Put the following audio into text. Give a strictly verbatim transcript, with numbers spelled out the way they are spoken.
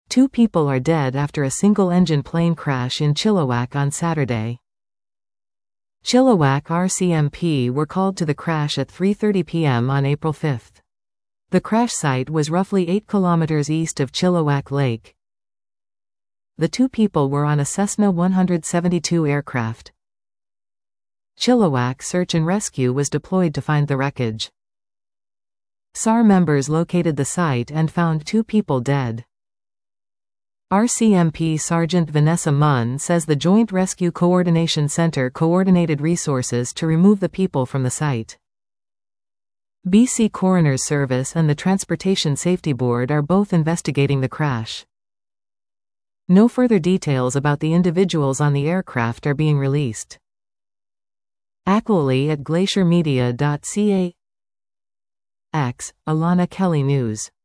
Two people are dead after a single-engine plane crash in Chilliwack on Saturday. Chilliwack R C M P were called to the crash at three thirty p m on April fifth. The crash site was roughly eight kilometers east of Chilliwack Lake. The two people were on a Cessna one seventy-two aircraft. Chilliwack Search and Rescue was deployed to find the wreckage. S A R members located the site and found two people dead. R C M P Sergeant Vanessa Munn says the Joint Rescue Coordination Center coordinated resources to remove the people from the site. B C Coroner's Service and the Transportation Safety Board are both investigating the crash. No further details about the individuals on the aircraft are being released. Actually at glacier media dot c a. X, Alana Kelly News.